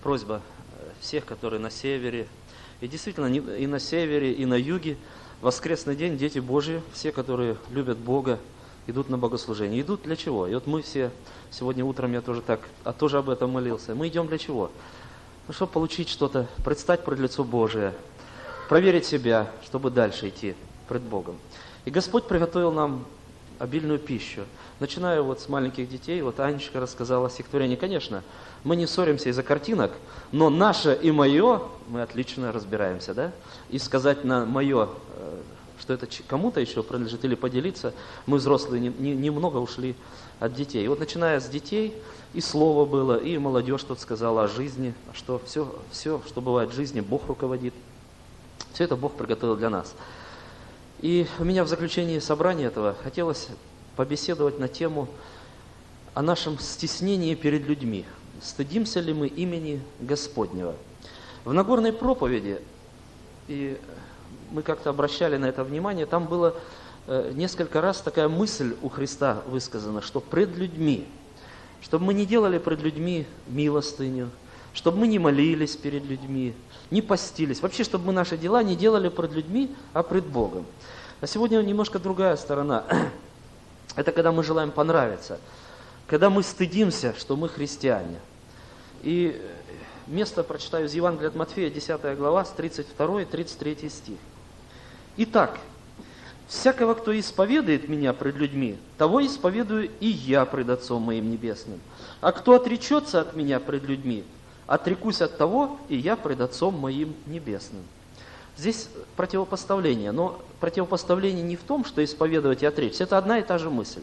просьба всех, которые на севере, и действительно и на севере, и на юге, воскресный день, дети Божьи, все, которые любят Бога, идут на богослужение. Идут для чего? И вот мы все, сегодня утром я тоже об этом молился. Мы идем для чего? Ну, чтобы получить что-то, предстать пред лицо Божие, проверить себя, чтобы дальше идти пред Богом. И Господь приготовил нам обильную пищу. Начиная вот с маленьких детей, вот Анечка рассказала о стихотворении. Конечно, мы не ссоримся из-за картинок, но наше и мое мы отлично разбираемся, да? И сказать на мое, что это кому-то еще принадлежит, или поделиться, мы взрослые немного ушли от детей. И вот начиная с детей, и слово было, и молодежь тут сказала о жизни, что все, что бывает в жизни, Бог руководит. Все это Бог приготовил для нас. И у меня в заключении собрания этого хотелось побеседовать на тему о нашем стеснении перед людьми. Стыдимся ли мы имени Господнего? В Нагорной проповеди, и мы как-то обращали на это внимание, там было несколько раз такая мысль у Христа высказана, что пред людьми, чтобы мы не делали пред людьми милостыню, чтобы мы не молились перед людьми, не постились. Вообще, чтобы мы наши дела не делали пред людьми, а пред Богом. А сегодня немножко другая сторона. Это когда мы желаем понравиться. Когда мы стыдимся, что мы христиане. И место прочитаю из Евангелия от Матфея, 10 глава, с 32 и 33 стих. «Итак, всякого, кто исповедует меня пред людьми, того исповедую и я пред Отцом моим Небесным. А кто отречется от меня пред людьми, отрекусь от того, и я пред Отцом моим Небесным». Здесь противопоставление, но противопоставление не в том, что исповедовать и отречься. Это одна и та же мысль.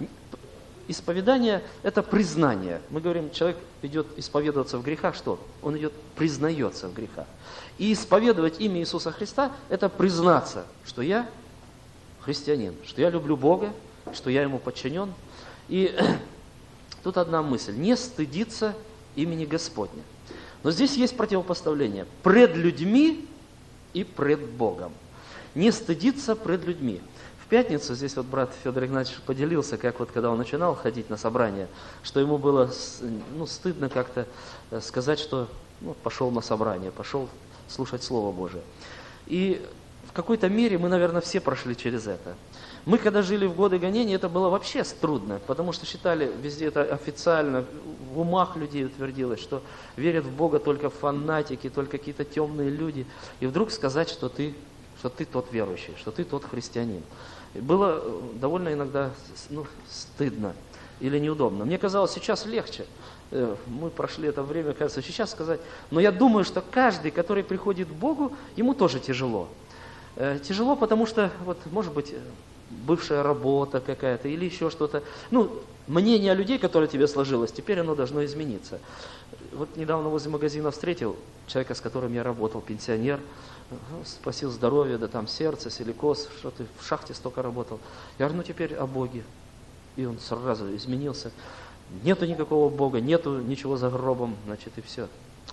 Исповедание – это признание. Мы говорим, человек идет исповедоваться в грехах, что? Он идет признается в грехах. И исповедовать имя Иисуса Христа – это признаться, что я христианин, что я люблю Бога, что я Ему подчинен. И тут одна мысль – не стыдиться имени Господня. Но здесь есть противопоставление. Пред людьми и пред Богом. Не стыдиться пред людьми. В пятницу здесь вот брат Федор Игнатьевич поделился, как вот когда он начинал ходить на собрание, что ему было стыдно как-то сказать, что пошел на собрание, пошел слушать Слово Божие. И в какой-то мере мы, наверное, все прошли через это. Мы, когда жили в годы гонений, это было вообще трудно, потому что считали, везде это официально, в умах людей утвердилось, что верят в Бога только фанатики, только какие-то темные люди. И вдруг сказать, что ты тот верующий, что ты тот христианин. И было довольно иногда стыдно или неудобно. Мне казалось, сейчас легче. Мы прошли это время, кажется, сейчас сказать. Но я думаю, что каждый, который приходит к Богу, ему тоже тяжело. Тяжело, потому что, может быть, бывшая работа какая-то или еще что-то. Мнение людей, которое тебе сложилось, теперь оно должно измениться. Вот недавно возле магазина встретил человека, с которым я работал, пенсионер, спросил здоровье, да там сердце, силикоз, что ты в шахте столько работал. Я говорю, теперь о Боге. И он сразу изменился. Нету никакого Бога, нету ничего за гробом, и все.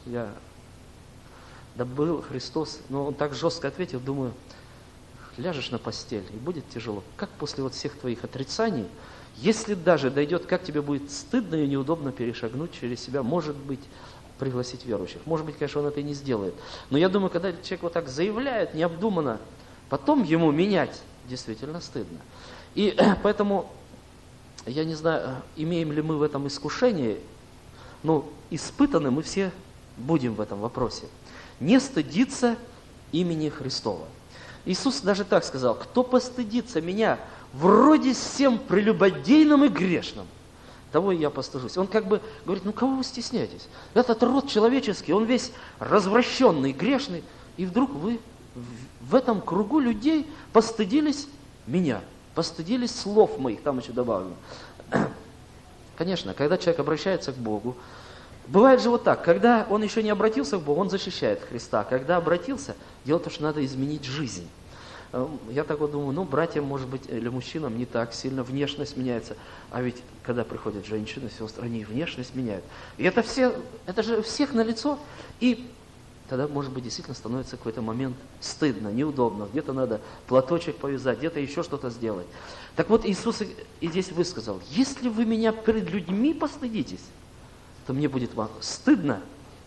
Да был Христос, но он так жестко ответил, думаю, ляжешь на постель, и будет тяжело. Как после всех твоих отрицаний, если даже дойдет, как тебе будет стыдно и неудобно перешагнуть через себя, может быть, пригласить верующих. Может быть, конечно, он это и не сделает. Но я думаю, когда человек так заявляет, необдуманно, потом ему менять действительно стыдно. И поэтому, я не знаю, имеем ли мы в этом искушение, испытаны мы все будем в этом вопросе. Не стыдиться имени Христова. Иисус даже так сказал, кто постыдится меня вроде всем прелюбодейным и грешным, того и я постыжусь. Он говорит, кого вы стесняетесь? Этот род человеческий, он весь развращенный, грешный, и вдруг вы в этом кругу людей постыдились меня, постыдились слов моих, там еще добавлено. Конечно, когда человек обращается к Богу, бывает же так, когда он еще не обратился к Богу, он защищает Христа. Когда обратился, дело в том, что надо изменить жизнь. Я так думаю, братьям, может быть, или мужчинам не так сильно внешность меняется. А ведь, когда приходят женщины, сестры, они внешность меняют. И это же всех налицо. И тогда, может быть, действительно становится какой-то момент стыдно, неудобно. Где-то надо платочек повязать, где-то еще что-то сделать. Так вот, Иисус и здесь высказал, если вы меня перед людьми постыдитесь, то мне будет вам стыдно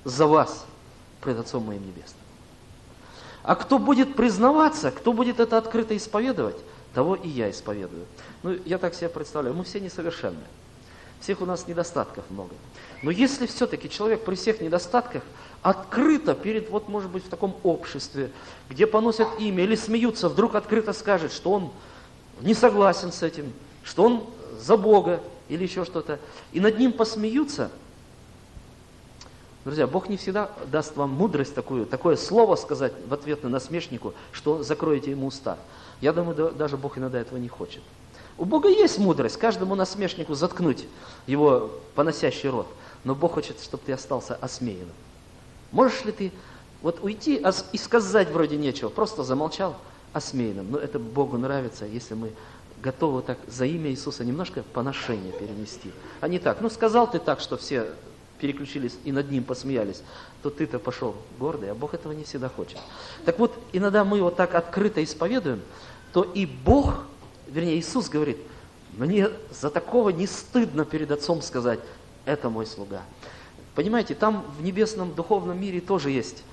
за вас пред Отцом моим Небесным. А кто будет признаваться, кто будет это открыто исповедовать, того и я исповедую. Ну, я так себе представляю, мы все несовершенны. Всех у нас недостатков много. Но если все-таки человек при всех недостатках открыто перед, вот может быть в таком обществе, где поносят имя или смеются, вдруг открыто скажет, что он не согласен с этим, что он за Бога или еще что-то, и над ним посмеются, друзья, Бог не всегда даст вам мудрость такое слово сказать в ответ на насмешнику, что закроете ему уста. Я думаю, даже Бог иногда этого не хочет. У Бога есть мудрость каждому насмешнику заткнуть его поносящий рот, но Бог хочет, чтобы ты остался осмеянным. Можешь ли ты вот уйти и сказать вроде нечего, просто замолчал осмеянным? Но это Богу нравится, если мы готовы так за имя Иисуса немножко поношение перенести. А не так, сказал ты так, что все переключились и над ним посмеялись, то ты-то пошел гордый, а Бог этого не всегда хочет. Так вот, иногда мы вот так открыто исповедуем, то и Бог, вернее Иисус говорит, мне за такого не стыдно перед Отцом сказать, это мой слуга. Понимаете, там в небесном духовном мире тоже есть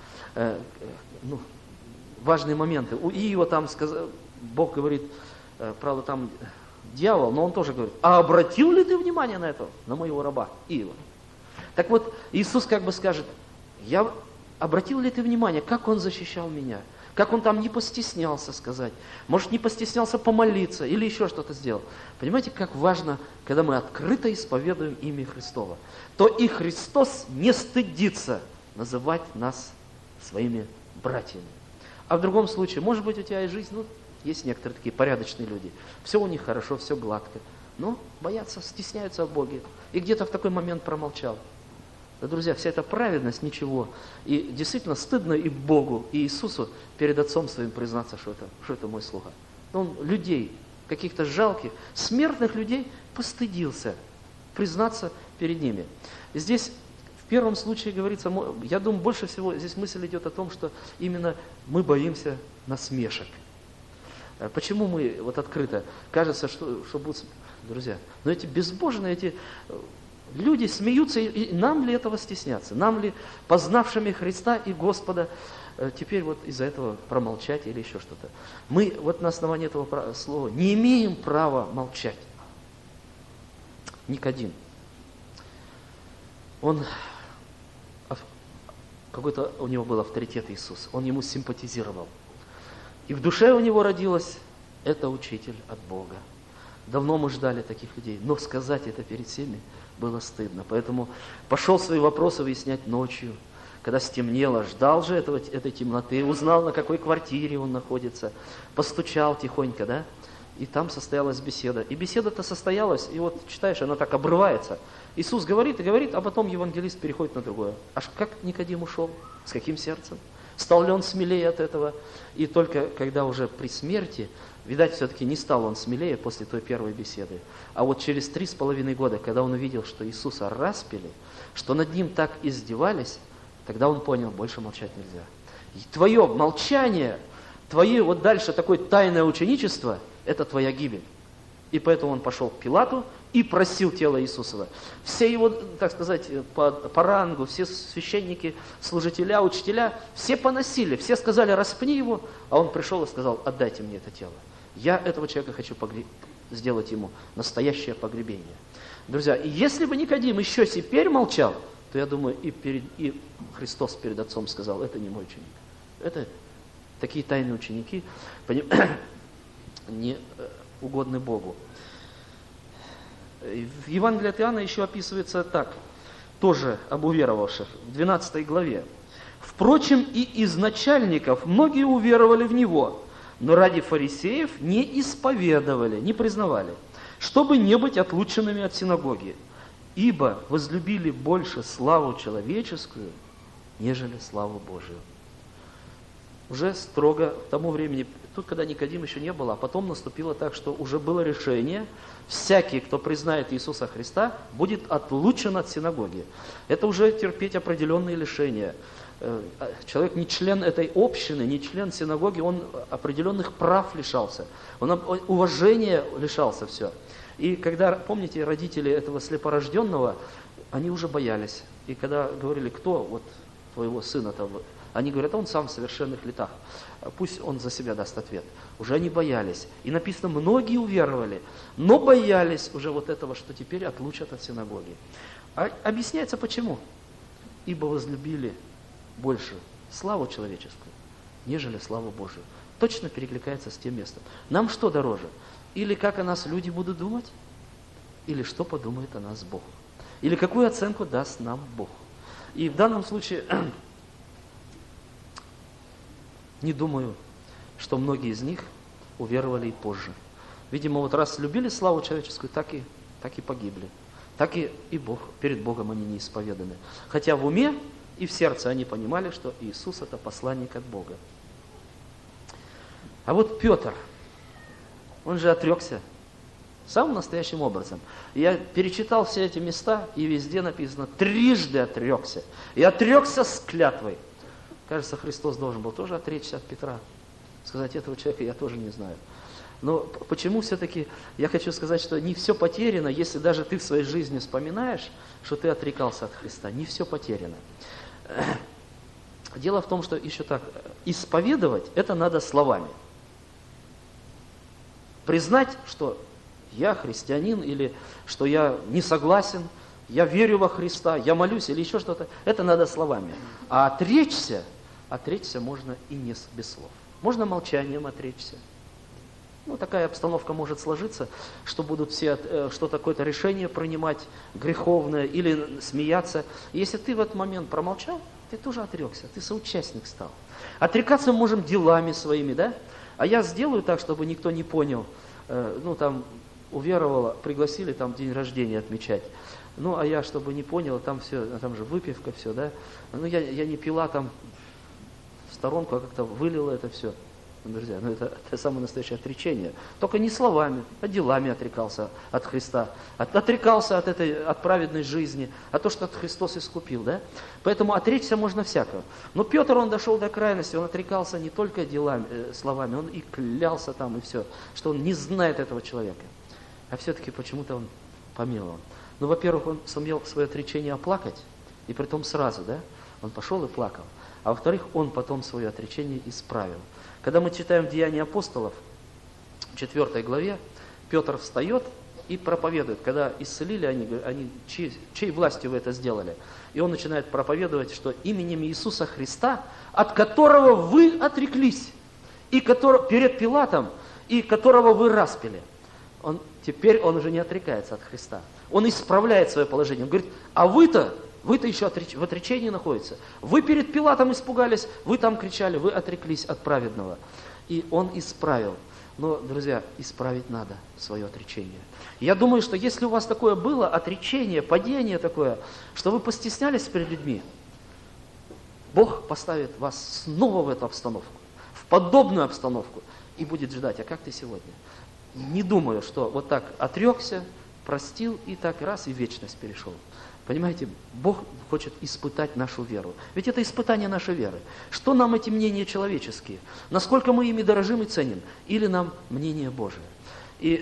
важные моменты. У Иова там Бог говорит, правда там дьявол, но он тоже говорит, а обратил ли ты внимание на это, на моего раба Иова? Так вот, Иисус как бы скажет, обратил ли ты внимание, как Он защищал меня? Как Он там не постеснялся сказать? Может, не постеснялся помолиться или еще что-то сделал? Понимаете, как важно, когда мы открыто исповедуем имя Христово, то и Христос не стыдится называть нас своими братьями. А в другом случае, может быть, у тебя и жизнь, есть некоторые такие порядочные люди, все у них хорошо, все гладко, но боятся, стесняются о Боге. И где-то в такой момент промолчал. Да, друзья, вся эта праведность ничего. И действительно стыдно и Богу, и Иисусу перед Отцом Своим признаться, что это мой слуга. Он людей, каких-то жалких, смертных людей постыдился признаться перед ними. И здесь в первом случае говорится, я думаю, больше всего здесь мысль идет о том, что именно мы боимся насмешек. Почему мы вот открыто? Кажется, что будут... Друзья, но эти безбожные, эти люди смеются, и нам ли этого стесняться? Нам ли, познавшими Христа и Господа, теперь вот из-за этого промолчать или еще что-то? Мы вот на основании этого слова не имеем права молчать. Никодим. Какой-то у него был авторитет Иисус, он ему симпатизировал. И в душе у него родилось, это учитель от Бога. Давно мы ждали таких людей, но сказать это перед всеми было стыдно. Поэтому пошел свои вопросы выяснять ночью, когда стемнело, ждал же этой темноты, узнал, на какой квартире он находится, постучал тихонько, да, и там состоялась беседа. И беседа-то состоялась, и вот читаешь, она так обрывается. Иисус говорит и говорит, а потом евангелист переходит на другое. Аж как Никодим ушел? С каким сердцем? Стал ли он смелее от этого? И только когда уже при смерти, видать, все-таки не стал он смелее после той первой беседы. А вот через 3,5 года, когда он увидел, что Иисуса распяли, что над ним так издевались, тогда он понял, больше молчать нельзя. И твое молчание, твое вот дальше такое тайное ученичество, это твоя гибель. И поэтому он пошел к Пилату и просил тело Иисусова. Все его, так сказать, по рангу, все священники, служителя, учителя, все поносили, все сказали, распни его, а он пришел и сказал, отдайте мне это тело. Я этого человека хочу сделать ему настоящее погребение. Друзья, и если бы Никодим еще теперь молчал, то я думаю, и Христос перед Отцом сказал, это не мой ученик. Это такие тайные ученики, не угодны Богу. В Евангелии от Иоанна еще описывается так, тоже об уверовавших, в 12 главе. «Впрочем, и из начальников многие уверовали в Него, но ради фарисеев не исповедовали, не признавали, чтобы не быть отлученными от синагоги, ибо возлюбили больше славу человеческую, нежели славу Божию». Уже строго к тому времени, тут когда Никодим еще не было, а потом наступило так, что уже было решение, всякий, кто признает Иисуса Христа, будет отлучен от синагоги. Это уже терпеть определенные лишения. Человек не член этой общины, не член синагоги, он определенных прав лишался, он уважения лишался все. И когда, помните, родители этого слепорожденного, они уже боялись. И когда говорили, кто, вот твоего сына-то? Они говорят, он сам в совершенных летах. Пусть он за себя даст ответ. Уже они боялись. И написано, многие уверовали, но боялись уже вот этого, что теперь отлучат от синагоги. А объясняется почему? Ибо возлюбили больше славу человеческую, нежели славу Божию. Точно перекликается с тем местом. Нам что дороже? Или как о нас люди будут думать? Или что подумает о нас Бог? Или какую оценку даст нам Бог? И в данном случае не думаю, что многие из них уверовали и позже. Видимо, вот раз любили славу человеческую, так и погибли. Так и Бог, перед Богом они не исповеданы. Хотя в уме и в сердце они понимали, что Иисус – это посланник от Бога. А вот Петр, он же отрекся самым настоящим образом. Я перечитал все эти места, и везде написано, трижды отрекся. И отрекся с клятвой. Кажется, Христос должен был тоже отречься от Петра. Сказать, этого человека я тоже не знаю. Но почему все-таки, я хочу сказать, что не все потеряно, если даже ты в своей жизни вспоминаешь, что ты отрекался от Христа. Не все потеряно. Дело в том, что еще так, исповедовать это надо словами. Признать, что я христианин, или что я не согласен, я верю во Христа, я молюсь, или еще что-то, это надо словами. А отречься можно и не без слов. Можно молчанием отречься. Такая обстановка может сложиться, что будут все что-то, какое-то решение принимать греховное или смеяться. Если ты в этот момент промолчал, ты тоже отрекся, ты соучастник стал. Отрекаться мы можем делами своими, да? А я сделаю так, чтобы никто не понял, уверовала, пригласили там день рождения отмечать. А я, чтобы не понял, там все, там же выпивка, все, да? Я не пила там в сторонку, а как-то вылила это все. Друзья, это самое настоящее отречение. Только не словами, а делами отрекался от Христа. Отрекался от праведной жизни, от того, что Христос искупил, да? Поэтому отречься можно всякого. Но Петр, он дошел до крайности, он отрекался не только делами, словами, он и клялся там, и все, что он не знает этого человека. А все-таки почему-то он помиловал. Во-первых, он сумел свое отречение оплакать, и притом сразу, да? Он пошел и плакал. А во-вторых, он потом свое отречение исправил. Когда мы читаем Деяния апостолов, в 4 главе, Петр встает и проповедует. Когда исцелили они чьей властью вы это сделали? И он начинает проповедовать, что именем Иисуса Христа, от которого вы отреклись, и перед Пилатом, и которого вы распяли. Теперь он уже не отрекается от Христа. Он исправляет свое положение. Он говорит, а вы-то еще в отречении находитесь. Вы перед Пилатом испугались, вы там кричали, вы отреклись от праведного. И он исправил. Но, друзья, исправить надо свое отречение. Я думаю, что если у вас такое было, отречение, падение такое, что вы постеснялись перед людьми, Бог поставит вас снова в эту обстановку, в подобную обстановку, и будет ждать, а как ты сегодня? Не думаю, что вот так отрекся, простил, и так раз, и в вечность перешел. Понимаете, Бог хочет испытать нашу веру. Ведь это испытание нашей веры. Что нам эти мнения человеческие? Насколько мы ими дорожим и ценим? Или нам мнение Божие? И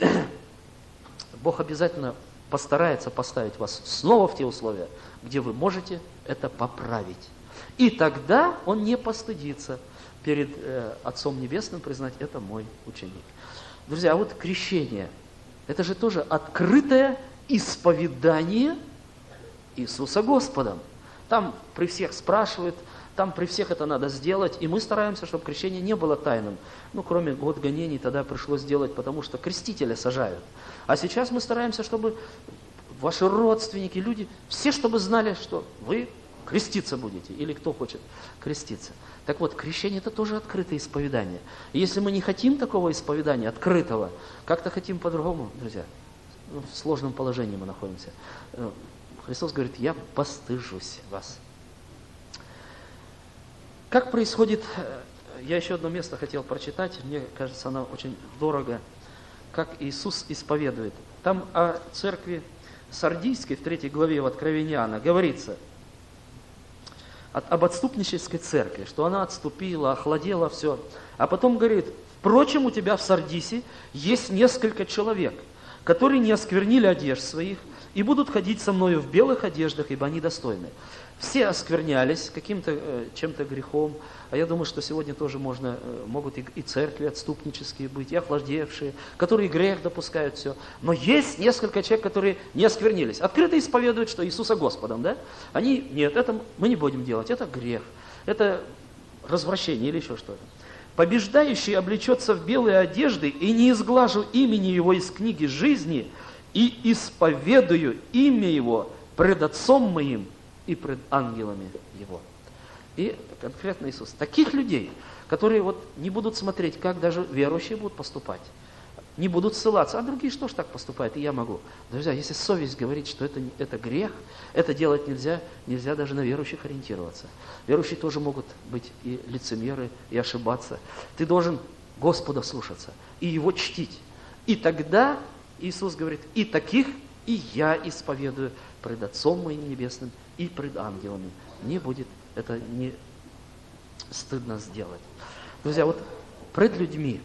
Бог обязательно постарается поставить вас снова в те условия, где вы можете это поправить. И тогда Он не постыдится перед Отцом Небесным признать, это мой ученик. Друзья, а вот крещение, это же тоже открытое исповедание Иисуса Господом. Там при всех спрашивают, там при всех это надо сделать, и мы стараемся, чтобы крещение не было тайным. Кроме год гонений тогда пришлось сделать, потому что крестителя сажают. А сейчас мы стараемся, чтобы ваши родственники, люди, все, чтобы знали, что вы креститься будете, или кто хочет креститься. Так вот, крещение – это тоже открытое исповедание. И если мы не хотим такого исповедания, открытого, как-то хотим по-другому, друзья, в сложном положении мы находимся. Христос говорит, я постыжусь вас. Как происходит, я еще одно место хотел прочитать, мне кажется, оно очень дорого, как Иисус исповедует. Там о церкви Сардийской, в 3 главе в Откровении Иоанна, говорится об отступнической церкви, что она отступила, охладела все. А потом говорит, впрочем, у тебя в Сардисе есть несколько человек, которые не осквернили одежд своих, и будут ходить со мною в белых одеждах, ибо они достойны. Все осквернялись каким-то чем-то грехом, а я думаю, что сегодня тоже могут и церкви отступнические быть, и охладевшие, которые грех допускают, все. Но есть несколько человек, которые не осквернились, открыто исповедуют, что Иисуса Господом, да? Они, нет, это мы не будем делать, это грех, это развращение или еще что-то. Побеждающий облечется в белые одежды, и не изглажу имени его из книги жизни, и исповедую имя его пред Отцом моим и пред ангелами его. И конкретно Иисус. Таких людей, которые не будут смотреть, как даже верующие будут поступать, не будут ссылаться, а другие что ж так поступают, и я могу. Друзья, если совесть говорит, что это грех, это делать нельзя даже на верующих ориентироваться. Верующие тоже могут быть и лицемеры, и ошибаться. Ты должен Господа слушаться и Его чтить. И тогда Иисус говорит, и таких и я исповедую пред Отцом моим Небесным и пред ангелами. Мне будет это не стыдно сделать. Друзья, пред людьми,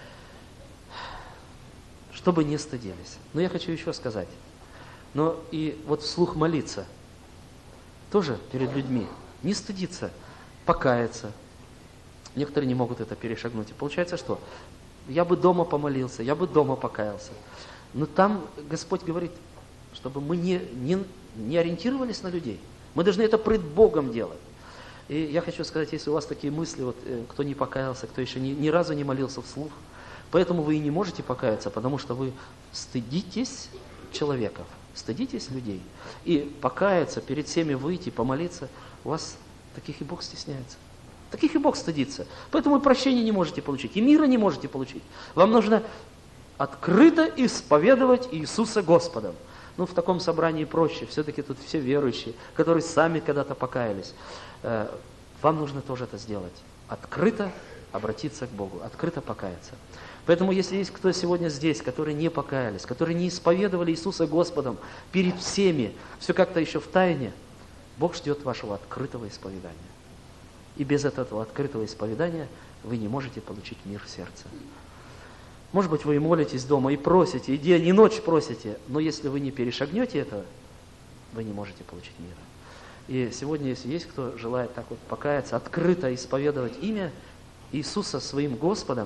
чтобы не стыдились. Но я хочу еще сказать, но и вслух молиться, тоже перед людьми, не стыдиться, покаяться. Некоторые не могут это перешагнуть. И получается что? Я бы дома помолился, я бы дома покаялся. Но там Господь говорит, чтобы мы не ориентировались на людей. Мы должны это пред Богом делать. И я хочу сказать, если у вас такие мысли, кто не покаялся, кто еще ни разу не молился вслух, поэтому вы и не можете покаяться, потому что вы стыдитесь человеков, стыдитесь людей. И покаяться, перед всеми выйти, помолиться, у вас таких и Бог стесняется. Таких и Бог стыдится. Поэтому и прощения не можете получить, и мира не можете получить. Вам нужно открыто исповедовать Иисуса Господом. В таком собрании проще, все-таки тут все верующие, которые сами когда-то покаялись. Вам нужно тоже это сделать. Открыто обратиться к Богу, открыто покаяться. Поэтому, если есть кто сегодня здесь, которые не покаялись, которые не исповедовали Иисуса Господом перед всеми, все как-то еще в тайне, Бог ждет вашего открытого исповедания. И без этого открытого исповедания вы не можете получить мир в сердце. Может быть, вы и молитесь дома, и просите, и день, и ночь просите, но если вы не перешагнете этого, вы не можете получить мира. И сегодня, если есть кто желает так покаяться, открыто исповедовать имя Иисуса своим Господом,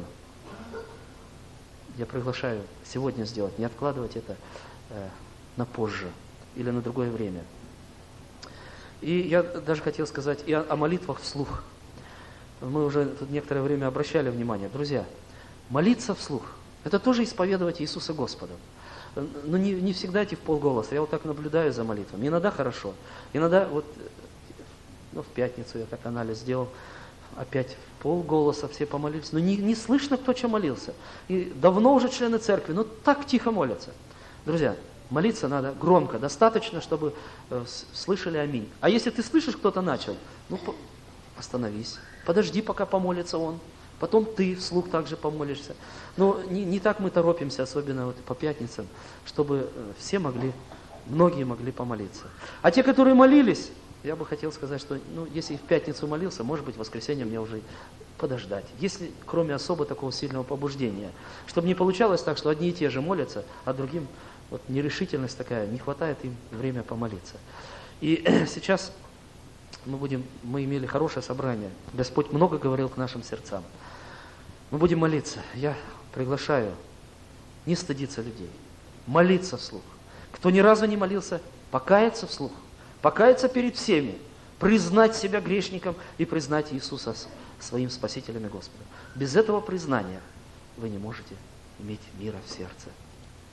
я приглашаю сегодня сделать, не откладывать это на позже или на другое время. И я даже хотел сказать и о молитвах вслух. Мы уже тут некоторое время обращали внимание. Друзья, молиться вслух – это тоже исповедовать Иисуса Господом. Но не всегда идти в полголоса. Я так наблюдаю за молитвами. Иногда хорошо. Иногда в пятницу я так анализ сделал. Опять в полголоса все помолились. Но не слышно, кто что молился. И давно уже члены церкви, но так тихо молятся. Друзья, молиться надо громко, достаточно, чтобы слышали аминь. А если ты слышишь, кто-то начал, остановись. Подожди, пока помолится он. Потом ты вслух также помолишься. Но не так мы торопимся, особенно по пятницам, чтобы многие могли помолиться. А те, которые молились, я бы хотел сказать, что если и в пятницу молился, может быть, в воскресенье мне уже подождать. Если, кроме особо такого сильного побуждения, чтобы не получалось так, что одни и те же молятся, а другим нерешительность такая, не хватает им время помолиться. И сейчас мы имели хорошее собрание. Господь много говорил к нашим сердцам. Мы будем молиться. Я приглашаю не стыдиться людей, молиться вслух. Кто ни разу не молился, покаяться вслух, покаяться перед всеми, признать себя грешником и признать Иисуса своим Спасителем и Господом. Без этого признания вы не можете иметь мира в сердце.